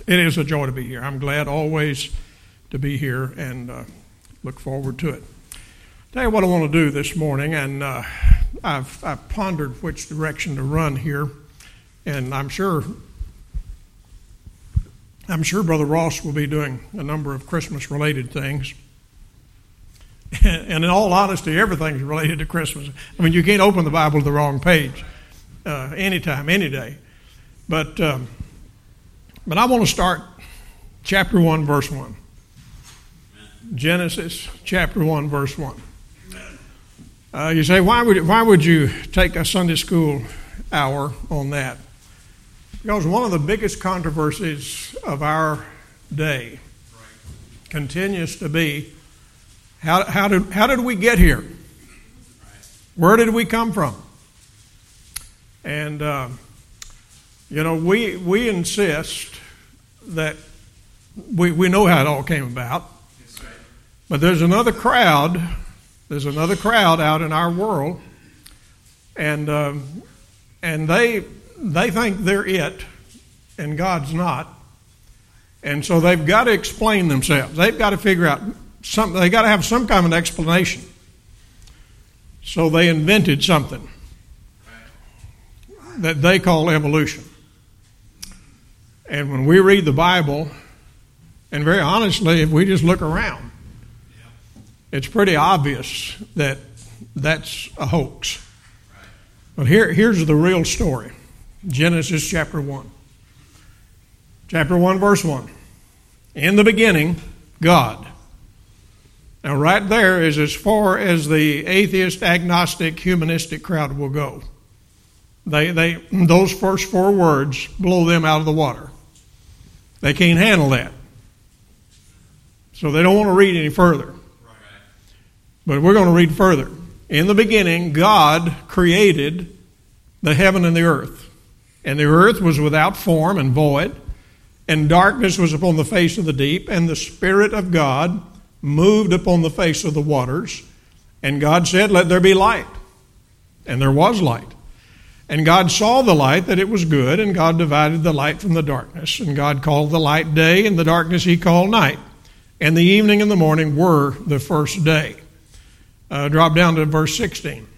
It is a joy to be here. I'm glad always to be here and look forward to it. Tell you what I want to do this morning, and I've pondered which direction to run here, and I'm sure Brother Ross will be doing a number of Christmas-related things. And in all honesty, everything's related to Christmas. I mean, you can't open the Bible to the wrong page anytime, any day. But I want to start chapter 1, verse 1. Genesis chapter 1, verse 1. You say, why would you take a Sunday school hour on that? Because one of the biggest controversies of our day continues to be, how did we get here? Where did we come from? And we insist that we know how it all came about. But there's another crowd out in our world, and they think they're it, and God's not. And so they've got to explain themselves. They've got to figure out something. They've got to have some kind of explanation. So they invented something that they call evolution. And when we read the Bible, and very honestly, if we just look around, it's pretty obvious that that's a hoax. But here's the real story. Genesis chapter 1. Chapter 1, verse 1. In the beginning, God. Now right there is as far as the atheist, agnostic, humanistic crowd will go. Those first four words blow them out of the water. They can't handle that. So they don't want to read any further. But we're going to read further. In the beginning, God created the heaven and the earth. And the earth was without form and void, and darkness was upon the face of the deep, and the Spirit of God moved upon the face of the waters. And God said, "Let there be light." And there was light. And God saw the light, that it was good, and God divided the light from the darkness. And God called the light day, and the darkness he called night. And the evening and the morning were the first day. Drop down to verse 16.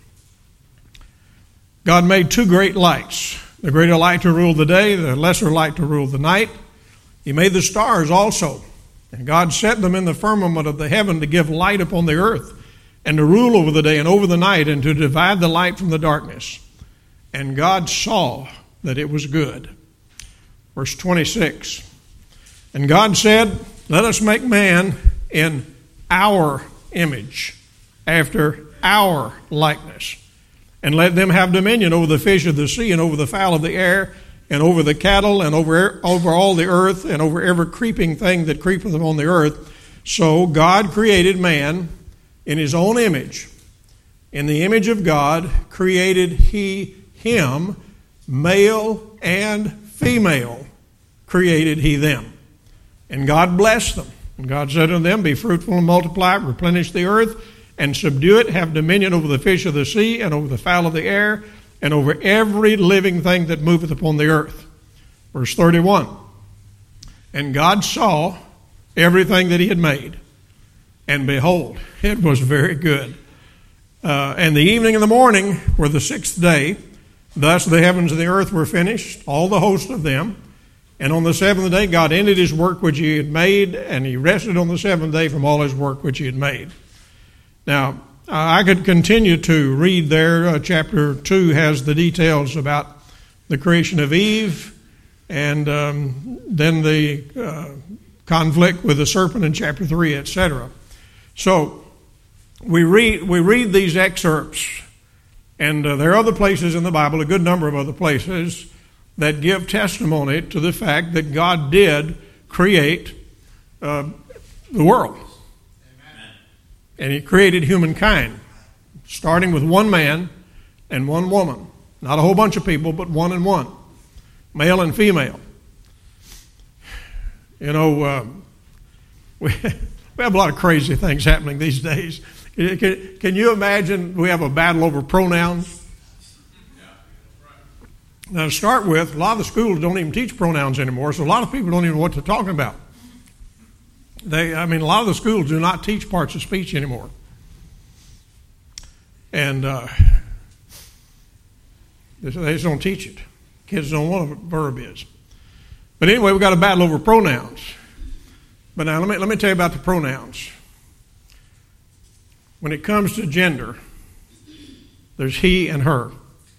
God made two great lights, the greater light to rule the day, the lesser light to rule the night. He made the stars also. And God set them in the firmament of the heaven to give light upon the earth, and to rule over the day and over the night, and to divide the light from the darkness. And God saw that it was good. Verse 26. And God said, "Let us make man in our image, after our likeness, and let them have dominion over the fish of the sea, and over the fowl of the air, and over the cattle, and over all the earth, and over every creeping thing that creepeth upon the earth." So God created man in his own image. In the image of God created he him, male and female created he them. And God blessed them. And God said unto them, "Be fruitful and multiply, replenish the earth, and subdue it, have dominion over the fish of the sea, and over the fowl of the air, and over every living thing that moveth upon the earth." Verse 31. And God saw everything that he had made, and behold, it was very good. And the evening and the morning were the sixth day. Thus the heavens and the earth were finished, all the host of them. And on the seventh day God ended his work which he had made, and he rested on the seventh day from all his work which he had made. Now, I could continue to read there. Chapter 2 has the details about the creation of Eve, and then the conflict with the serpent in chapter 3, etc. So we read these excerpts, and there are other places in the Bible, a good number of other places, that give testimony to the fact that God did create the world. Amen. And he created humankind, starting with one man and one woman. Not a whole bunch of people, but one and one, male and female. You know, we have a lot of crazy things happening these days. Can you imagine we have a battle over pronouns? Now, to start with, a lot of the schools don't even teach pronouns anymore, so a lot of people don't even know what they're talking about. A lot of the schools do not teach parts of speech anymore. And they just don't teach it. Kids don't know what a verb is. But anyway, we've got a battle over pronouns. But now let me tell you about the pronouns. When it comes to gender, there's he and her.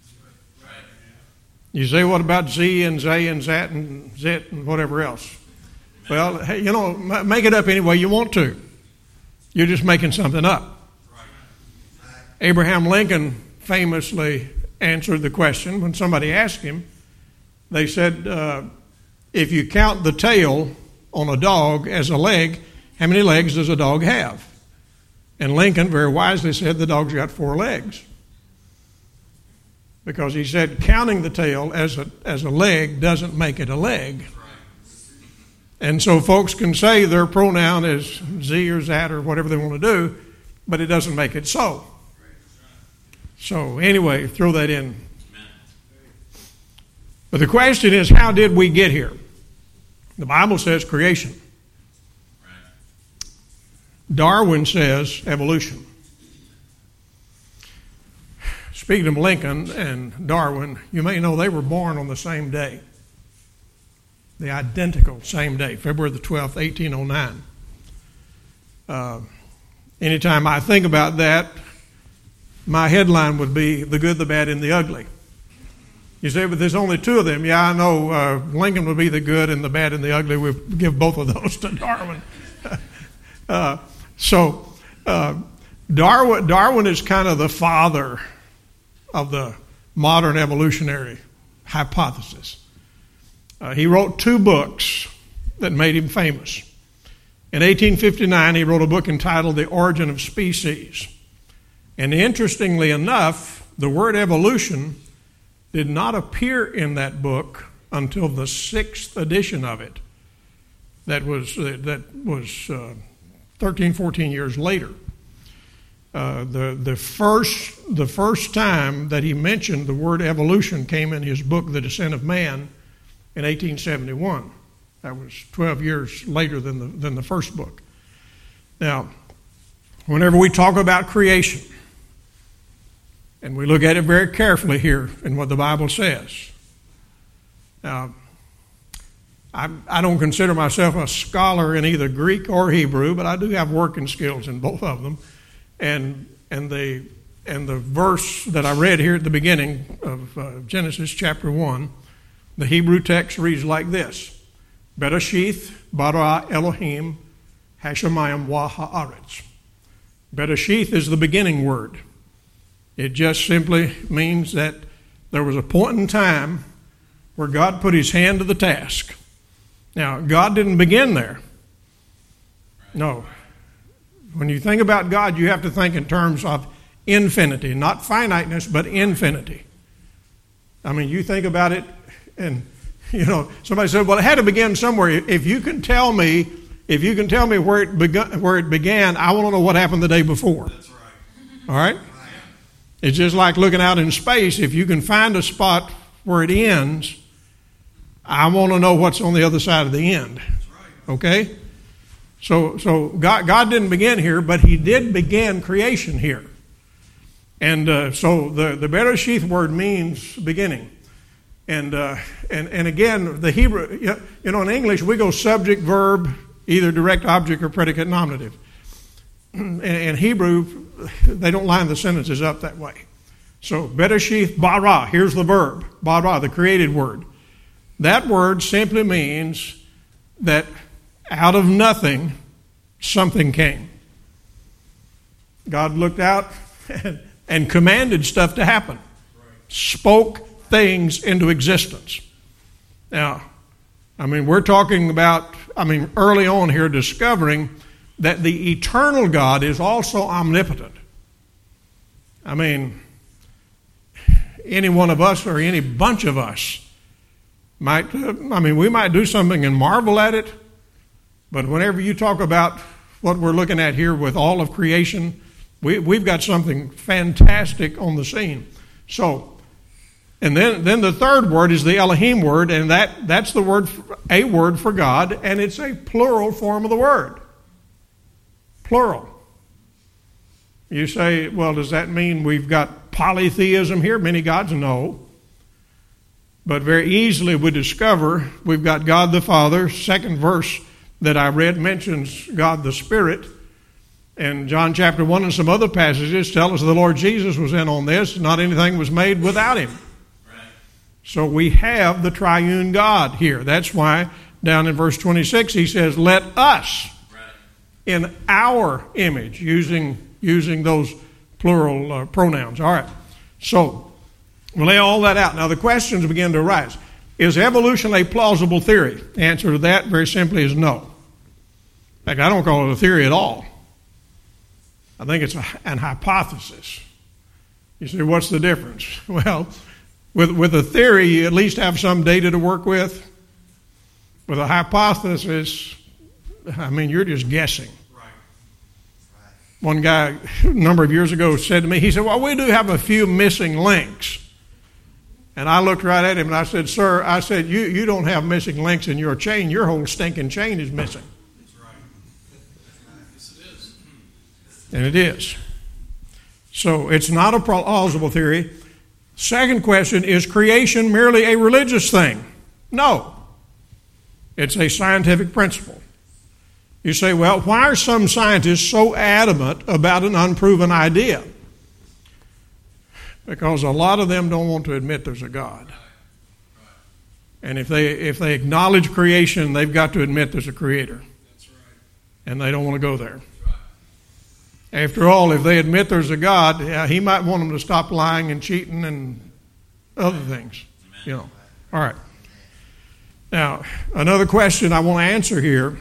You say, what about Z and Zay and Zat and Zit and whatever else? Well, hey, make it up any way you want to. You're just making something up. Abraham Lincoln famously answered the question when somebody asked him. They said, if you count the tail on a dog as a leg, how many legs does a dog have? And Lincoln very wisely said the dog's got 4 legs. Because he said counting the tail as a leg doesn't make it a leg. And so folks can say their pronoun is Z or Zat or whatever they want to do, but it doesn't make it so. So anyway, throw that in. But the question is, how did we get here? The Bible says creation. Darwin says evolution. Speaking of Lincoln and Darwin, you may know they were born on the same day. The identical same day, February the 12th, 1809. Anytime I think about that, my headline would be The Good, the Bad, and the Ugly. You say, but there's only 2 of them. Yeah, I know Lincoln would be the good and the bad and the ugly. We give both of those to Darwin. Darwin is kind of the father of the modern evolutionary hypothesis. He wrote 2 books that made him famous. In 1859, he wrote a book entitled The Origin of Species. And interestingly enough, the word evolution did not appear in that book until the 6th edition of it. That was 13, 14 years later. The first time that he mentioned the word evolution came in his book, The Descent of Man, in 1871. That was 12 years later than the first book. Now, whenever we talk about creation, and we look at it very carefully here in what the Bible says. Now, I don't consider myself a scholar in either Greek or Hebrew, but I do have working skills in both of them. And the verse that I read here at the beginning of Genesis chapter 1, the Hebrew text reads like this: Bereshith bara Elohim hashamayim wa haaretz. Bereshith is the beginning word. It just simply means that there was a point in time where God put his hand to the task. Now, God didn't begin there. No. When you think about God, you have to think in terms of infinity, not finiteness, but infinity. I mean, you think about it, and somebody said, "Well, it had to begin somewhere." If you can tell me where it began, I want to know what happened the day before. That's right. All right. It's just like looking out in space. If you can find a spot where it ends, I want to know what's on the other side of the end. Okay? So God didn't begin here, but he did begin creation here. And so the Bereshith word means beginning. And again, the Hebrew, in English, we go subject, verb, either direct object or predicate nominative. In Hebrew, they don't line the sentences up that way. So, Bereshith bara, here's the verb, bara, the created word. That word simply means that out of nothing, something came. God looked out and commanded stuff to happen. Spoke things into existence. Now, we're talking about, early on here, discovering that the eternal God is also omnipotent. Any one of us or any bunch of us might, we might do something and marvel at it, but whenever you talk about what we're looking at here with all of creation, we've got something fantastic on the scene. So, And then the third word is the Elohim word, and that's the word, a word for God, and it's a plural form of the word. Plural. You say, well, does that mean we've got polytheism here, many gods? No. But very easily we discover we've got God the Father. Second verse that I read mentions God the Spirit. And John chapter 1 and some other passages tell us the Lord Jesus was in on this. Not anything was made without him. So we have the triune God here. That's why down in verse 26 he says, let us in our image, using those plural pronouns. All right. So we'll lay all that out. Now the questions begin to arise. Is evolution a plausible theory? The answer to that very simply is no. In fact, I don't call it a theory at all. I think it's an hypothesis. You say, what's the difference? Well, with a theory, you at least have some data to work with. With a hypothesis, I mean, you're just guessing. Right. One guy a number of years ago said to me, he said, well, we do have a few missing links. And I looked right at him and I said, sir, you don't have missing links in your chain. Your whole stinking chain is missing. That's right. Yes, it is. And it is. So it's not a plausible theory. Second question, is creation merely a religious thing? No. It's a scientific principle. You say, well, why are some scientists so adamant about an unproven idea? Because a lot of them don't want to admit there's a God. And if they acknowledge creation, they've got to admit there's a creator. And they don't want to go there. After all, if they admit there's a God, he might want them to stop lying and cheating and other things. You know. All right. Now, another question I want to answer here.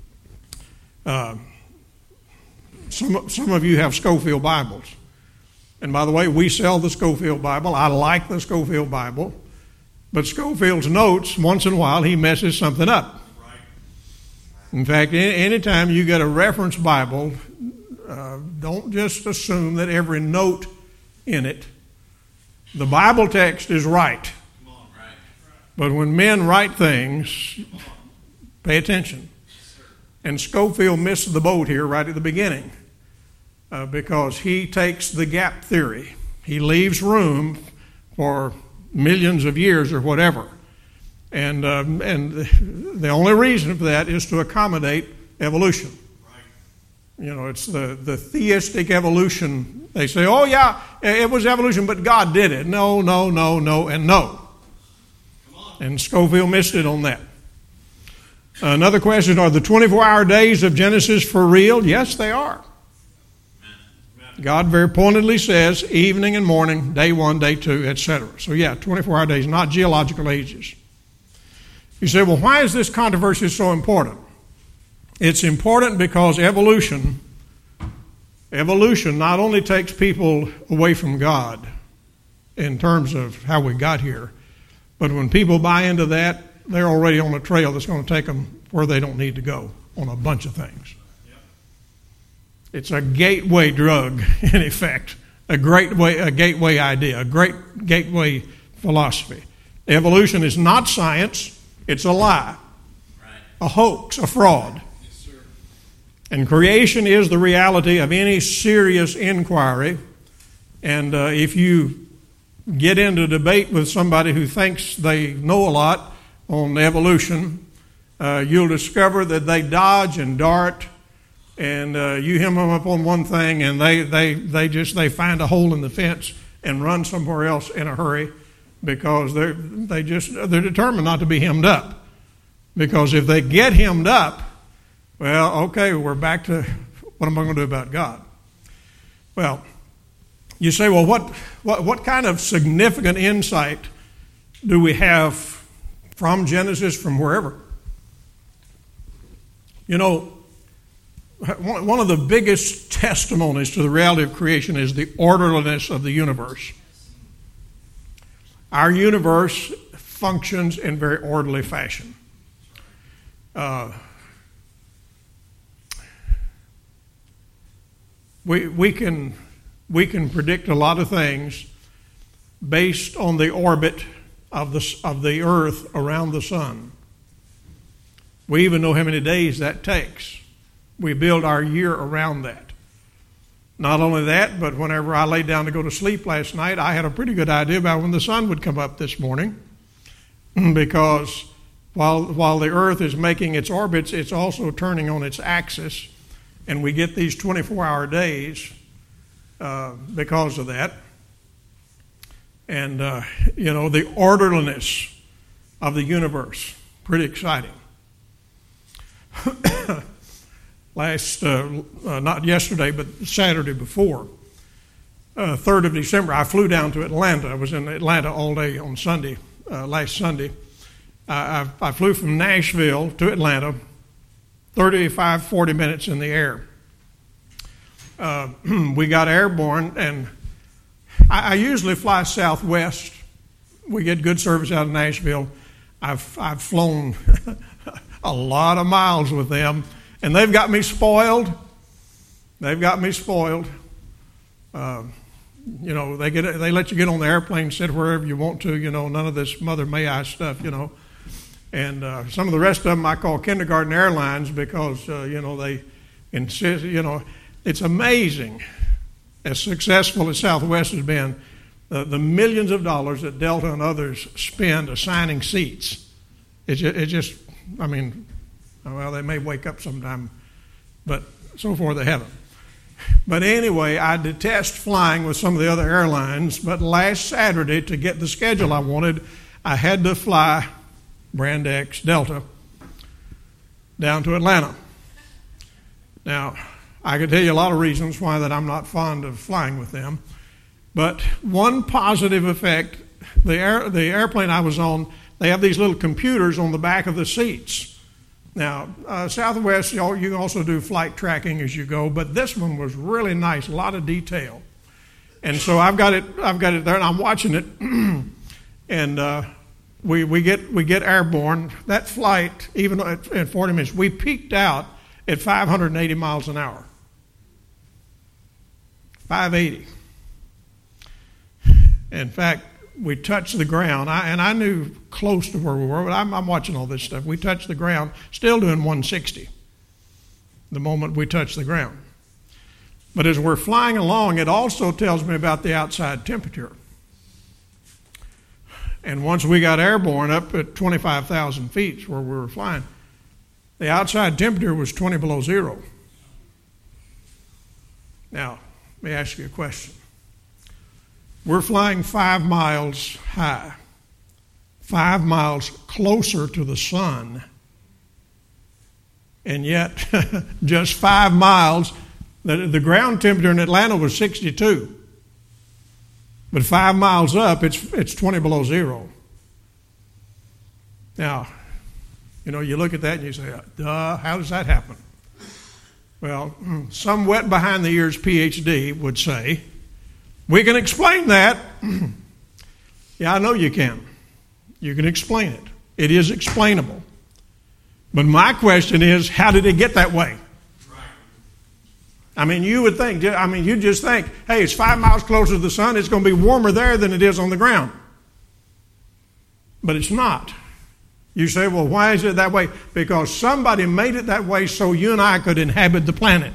Some of you have Scofield Bibles. And by the way, we sell the Scofield Bible. I like the Scofield Bible. But Scofield's notes, once in a while, he messes something up. In fact, anytime you get a reference Bible, don't just assume that every note in it, the Bible text is right. But when men write things, pay attention. And Scofield missed the boat here right at the beginning because he takes the gap theory. He leaves room for millions of years or whatever. And the only reason for that is to accommodate evolution. You know, it's the theistic evolution. They say, oh, yeah, it was evolution, but God did it. No, and no. And Scofield missed it on that. Another question, are the 24-hour days of Genesis for real? Yes, they are. God very pointedly says evening and morning, day 1, day 2, etc. So, yeah, 24-hour days, not geological ages. You say, well, why is this controversy so important? It's important because evolution not only takes people away from God in terms of how we got here, but when people buy into that, they're already on a trail that's going to take them where they don't need to go on a bunch of things. Yep. It's a gateway drug, in effect, a gateway idea, a great gateway philosophy. Evolution is not science, it's a lie, a hoax, a fraud. And creation is the reality of any serious inquiry. And if you get into debate with somebody who thinks they know a lot on evolution, you'll discover that they dodge and dart, and you hem them up on one thing, and they find a hole in the fence and run somewhere else in a hurry because they're determined not to be hemmed up. Because if they get hemmed up, well, okay, we're back to what am I going to do about God? Well, you say, well, what kind of significant insight do we have from Genesis, from wherever? You know, one of the biggest testimonies to the reality of creation is the orderliness of the universe. Our universe functions in very orderly fashion. We can predict a lot of things, based on the orbit of the earth around the sun. We even know how many days that takes. We build our year around that. Not only that, but whenever I laid down to go to sleep last night, I had a pretty good idea about when the sun would come up this morning, because while the earth is making its orbits, it's also turning on its axis, and we get these 24-hour days because of that. And, the orderliness of the universe, pretty exciting. Not yesterday, but Saturday before, 3rd of December, I flew down to Atlanta. I was in Atlanta all day on Sunday, last Sunday. I flew from Nashville to Atlanta, 40 minutes in the air. We got airborne, and I usually fly Southwest. We get good service out of Nashville. I've flown a lot of miles with them, and they've got me spoiled. They let you get on the airplane, sit wherever you want to, none of this Mother May I stuff, And some of the rest of them I call kindergarten airlines because, they insist, it's amazing as successful as Southwest has been, the millions of dollars that Delta and others spend assigning seats. They may wake up sometime, but so far they haven't. But anyway, I detest flying with some of the other airlines, but last Saturday, to get the schedule I wanted, I had to fly Brand X Delta down to Atlanta. Now, I could tell you a lot of reasons why that I'm not fond of flying with them, but one positive effect, the airplane I was on, they have these little computers on the back of the seats. Now, Southwest, you can also do flight tracking as you go, but this one was really nice, a lot of detail. And so I've got it there, and I'm watching it, and we get airborne. That flight, even at 40 minutes, we peaked out at 580 miles an hour. 580. In fact, we touched the ground, and I knew close to where we were, but I'm watching all this stuff. We touched the ground, still doing 160 the moment we touched the ground. But as we're flying along, it also tells me about the outside temperature. And once we got airborne up at 25,000 feet where we were flying, the outside temperature was 20 below zero. Now, let me ask you a question. We're flying 5 miles high, 5 miles closer to the sun, and yet just 5 miles, the ground temperature in Atlanta was 62, but 5 miles up, it's 20 below zero. Now, you look at that and you say, duh, how does that happen? Well, some wet behind the ears PhD would say, we can explain that. Yeah, I know you can. You can explain it. It is explainable. But my question is, how did it get that way? You would think, you just think, hey, it's 5 miles closer to the sun, it's going to be warmer there than it is on the ground. But it's not. You say, well, why is it that way? Because somebody made it that way so you and I could inhabit the planet.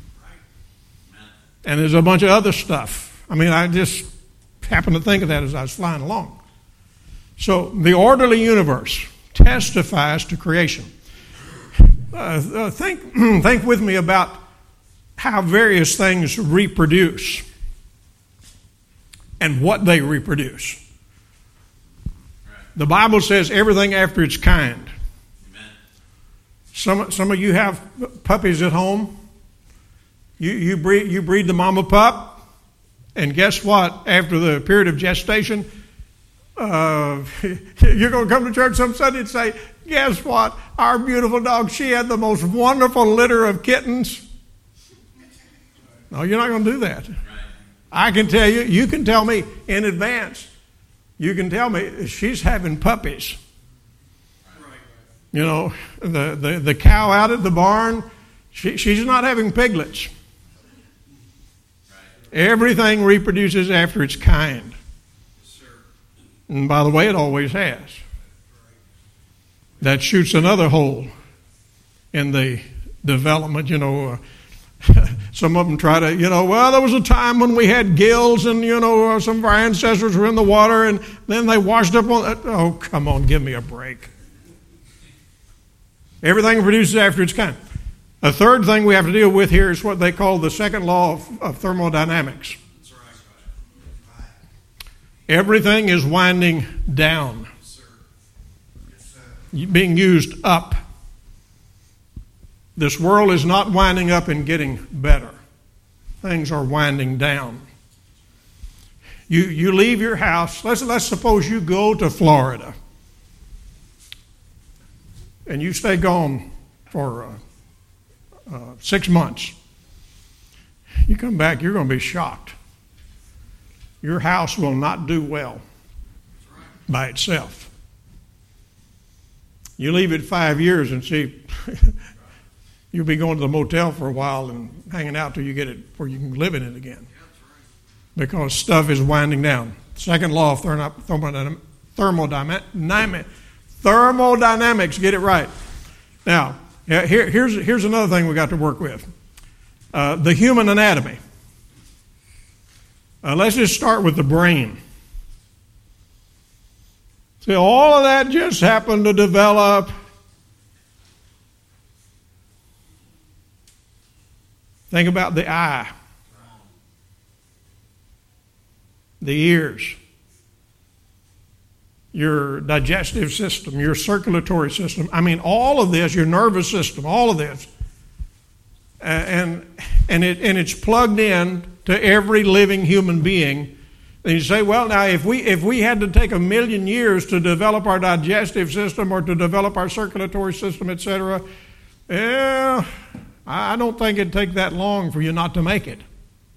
And there's a bunch of other stuff. I just happened to think of that as I was flying along. So the orderly universe testifies to creation. Think with me about how various things reproduce and what they reproduce. The Bible says everything after its kind. Amen. Some of you have puppies at home. You breed the mama pup. And guess what? After the period of gestation, you're going to come to church some Sunday and say, guess what? Our beautiful dog, she had the most wonderful litter of kittens. No, you're not going to do that. I can tell you, you can tell me in advance. You can tell me she's having puppies. The cow out at the barn, she's not having piglets. Everything reproduces after its kind. And by the way, it always has. That shoots another hole in the development, Some of them try to, well, there was a time when we had gills and, some of our ancestors were in the water and then they washed up on that. Oh, come on, give me a break. Everything produces after its kind. A third thing we have to deal with here is what they call the second law of thermodynamics. Everything is winding down, being used up. This world is not winding up and getting better. Things are winding down. You leave your house. Let's suppose you go to Florida and you stay gone for 6 months. You come back, you're going to be shocked. Your house will not do well by itself. You leave it 5 years and see, you'll be going to the motel for a while and hanging out till you get it where you can live in it again. Because stuff is winding down. Second law of thermodynamics, get it right. Now, here's another thing we got to work with. The human anatomy. Let's just start with the brain. See, all of that just happened to develop. Think about the eye, the ears, your digestive system, your circulatory system. I mean, all of this, your nervous system, all of this. And it's plugged in to every living human being. And you say, well, now if we had to take 1 million years to develop our digestive system or to develop our circulatory system, etc., I don't think it'd take that long for you not to make it.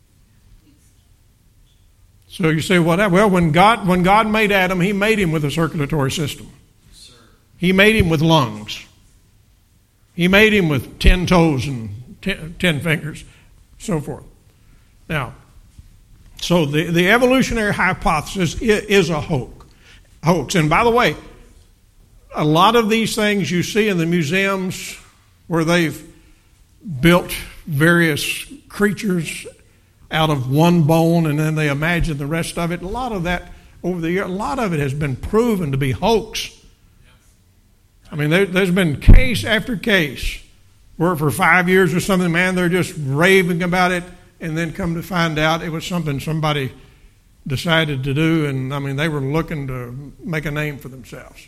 So you say, well, when God made Adam, He made him with a circulatory system. Yes, He made him with lungs. He made him with 10 toes and 10 fingers, so forth. Now, so the evolutionary hypothesis is a hoax. And by the way, a lot of these things you see in the museums where they've built various creatures out of one bone and then they imagine the rest of it. A lot of that over the years, a lot of it has been proven to be hoax. I mean, there's been case after case where for 5 years or something, man, they're just raving about it, and then come to find out it was something somebody decided to do, and I mean, they were looking to make a name for themselves.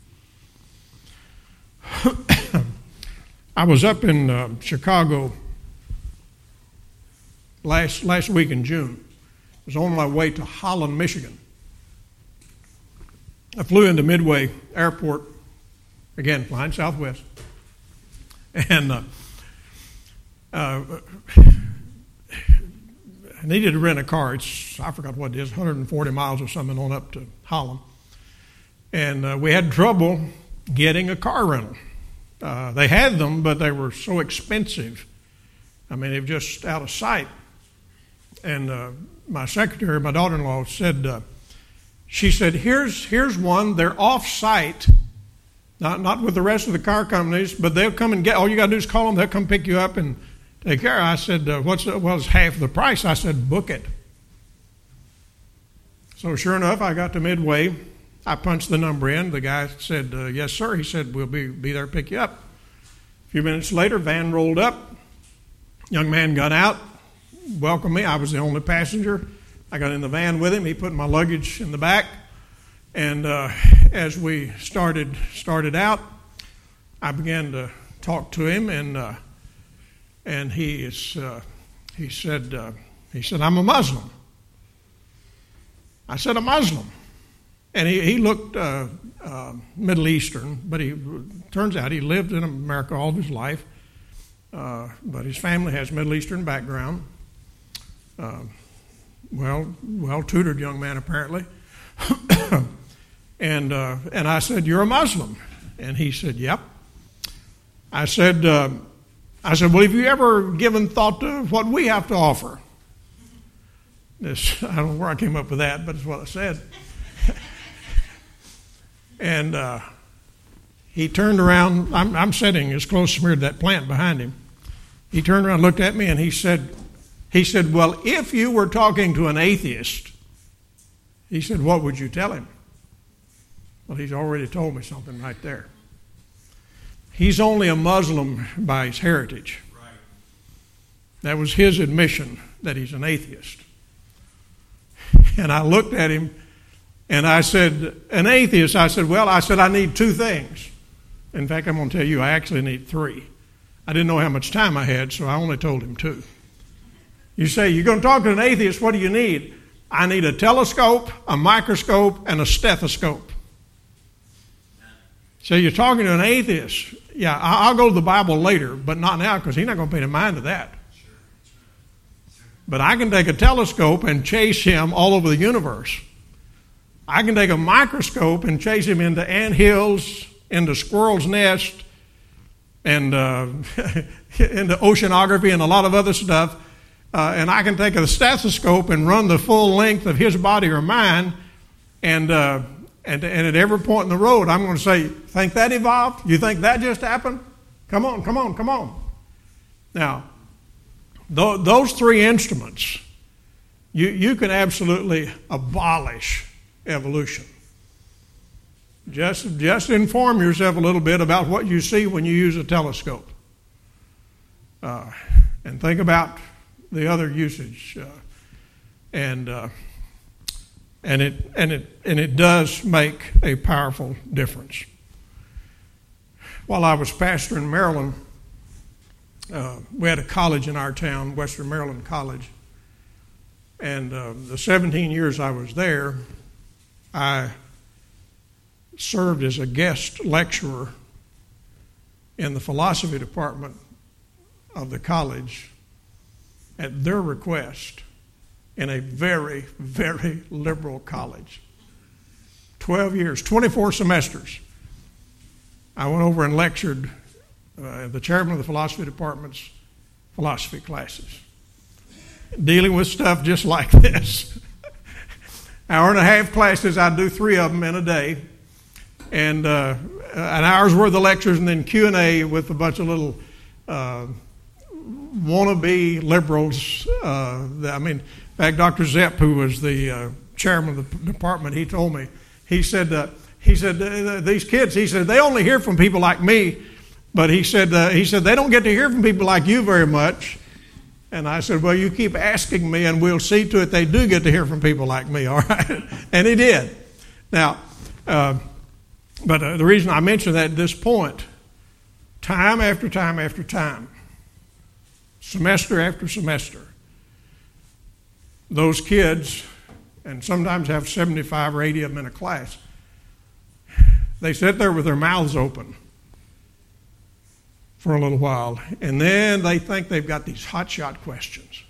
I was up in Chicago last week in June. I was on my way to Holland, Michigan. I flew into Midway Airport, again, flying Southwest. And I needed to rent a car. I forgot what it is, 140 miles or something on up to Holland. And we had trouble getting a car rental. They had them, but they were so expensive. I mean, they were just out of sight. And my secretary, my daughter-in-law, said, she said, here's one. They're off-site, not with the rest of the car companies, but they'll come and get. All you got to do is call them. They'll come pick you up and take care. I said, what's half the price? I said, book it. So sure enough, I got to Midway. I punched the number in. The guy said, yes, sir. He said, we'll be there to pick you up. A few minutes later, van rolled up. Young man got out, welcomed me. I was the only passenger. I got in the van with him. He put my luggage in the back. And as we started out, I began to talk to him, and he said, I'm a Muslim. I said, a Muslim. And he looked Middle Eastern, but turns out he lived in America all of his life. But his family has Middle Eastern background. Well-tutored young man, apparently. And I said, you're a Muslim? And he said, yep. I said, well, have you ever given thought to what we have to offer? I don't know where I came up with that, but it's what I said. And he turned around. I'm sitting as close as to that plant behind him. He turned around, looked at me, and he said, well, if you were talking to an atheist, he said, what would you tell him? Well, he's already told me something right there. He's only a Muslim by his heritage. Right. That was his admission that he's an atheist. And I looked at him and I said, an atheist? I said, I need two things. In fact, I'm going to tell you, I actually need three. I didn't know how much time I had, so I only told him two. You say, you're going to talk to an atheist, what do you need? I need a telescope, a microscope, and a stethoscope. So you're talking to an atheist. Yeah, I'll go to the Bible later, but not now because he's not going to pay no mind to that. But I can take a telescope and chase him all over the universe. I can take a microscope and chase him into anthills, into squirrel's nest, and into oceanography and a lot of other stuff. And I can take a stethoscope and run the full length of his body or mine, and at every point in the road, I'm going to say, think that evolved? You think that just happened? Come on. Now, those three instruments, you can absolutely abolish evolution. Just inform yourself a little bit about what you see when you use a telescope. And think about the other usage. And it does make a powerful difference. While I was pastor in Maryland, we had a college in our town, Western Maryland College, and the 17 years I was there, I served as a guest lecturer in the philosophy department of the college at their request, in a very, very liberal college. 12 years, 24 semesters. I went over and lectured the chairman of the philosophy department's philosophy classes, dealing with stuff just like this. Hour and a half classes, I'd do 3 of them in a day, and an hour's worth of lectures, and then Q&A with a bunch of little wannabe liberals. In fact, Dr. Zepp, who was the chairman of the department, he told me, he said, these kids, he said, they only hear from people like me, but he said, they don't get to hear from people like you very much. And I said, well, you keep asking me, and we'll see to it they do get to hear from people like me, all right? And he did. Now, but the reason I mention that at this point, time after time after time, semester after semester, those kids, and sometimes have 75 or 80 of them in a class, they sit there with their mouths open for a little while, and then they think they've got these hotshot questions.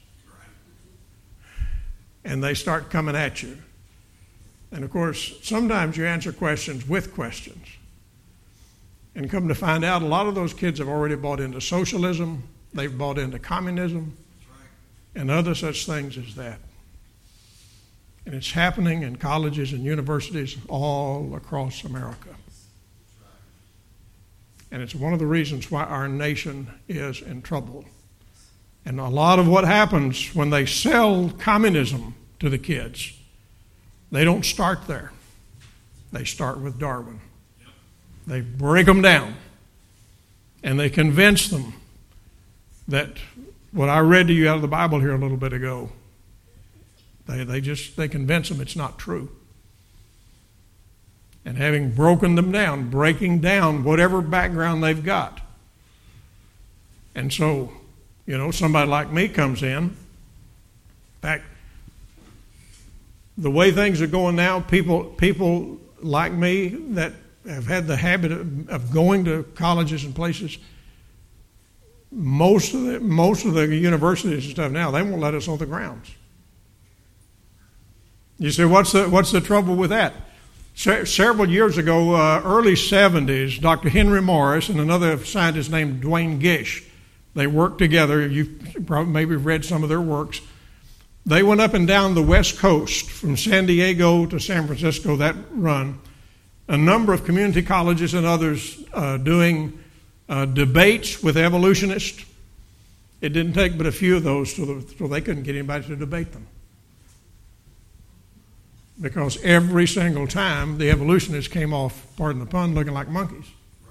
And they start coming at you. And of course, sometimes you answer questions with questions. And come to find out, a lot of those kids have already bought into socialism, they've bought into communism, and other such things as that. And it's happening in colleges and universities all across America. And it's one of the reasons why our nation is in trouble. And a lot of what happens when they sell communism to the kids, they don't start there. They start with Darwin. They break them down. And they convince them that what I read to you out of the Bible here a little bit ago, they convince them it's not true. And having broken them down, breaking down whatever background they've got. And so, somebody like me comes in. In fact, the way things are going now, people like me that have had the habit of going to colleges and places, most of the universities and stuff now, they won't let us on the grounds. You say, what's the trouble with that? Several years ago, early 70s, Dr. Henry Morris and another scientist named Duane Gish, they worked together. You've probably maybe read some of their works. They went up and down the West Coast from San Diego to San Francisco, that run, a number of community colleges and others doing debates with evolutionists. It didn't take but a few of those so they couldn't get anybody to debate them. Because every single time the evolutionists came off, pardon the pun, looking like monkeys.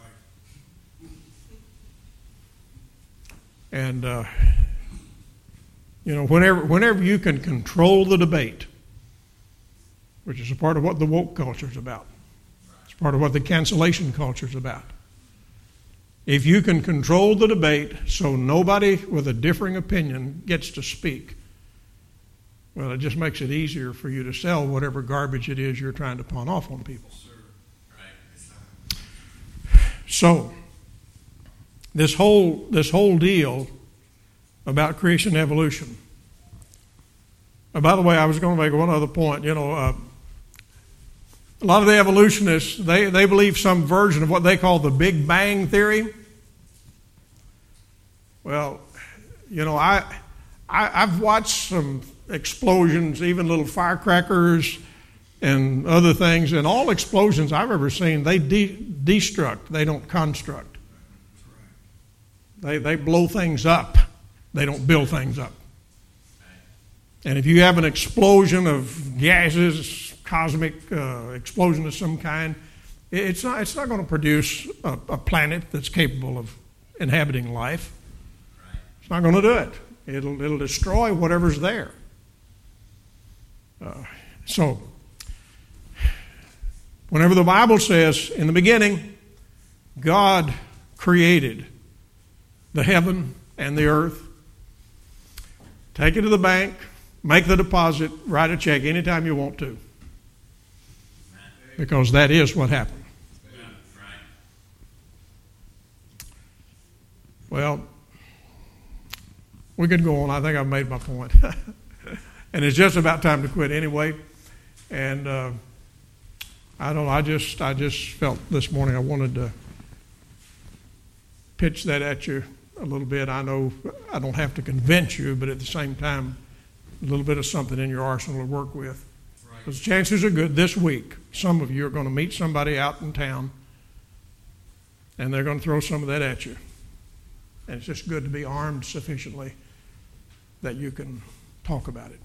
And, whenever you can control the debate, which is a part of what the woke culture is about, it's part of what the cancellation culture is about. If you can control the debate so nobody with a differing opinion gets to speak, well, it just makes it easier for you to sell whatever garbage it is you're trying to pawn off on people. So, this whole deal about creation and evolution. By the way, I was going to make one other point. A lot of the evolutionists, they believe some version of what they call the Big Bang Theory. Well, I've watched some explosions, even little firecrackers and other things, and all explosions I've ever seen, they destruct, they don't construct. They blow things up. They don't build things up. And if you have an explosion of gases, cosmic explosion of some kind, it's not going to produce a planet that's capable of inhabiting life. It's not going to do it. It'll destroy whatever's there. So, whenever the Bible says, in the beginning, God created the heaven and the earth, take it to the bank, make the deposit, write a check anytime you want to. Because that is what happened. Well, we could go on. I think I've made my point. And it's just about time to quit anyway. And I just felt this morning I wanted to pitch that at you a little bit. I know I don't have to convince you, but at the same time, a little bit of something in your arsenal to work with. Because chances are good this week, some of you are going to meet somebody out in town, and they're going to throw some of that at you. And it's just good to be armed sufficiently that you can talk about it.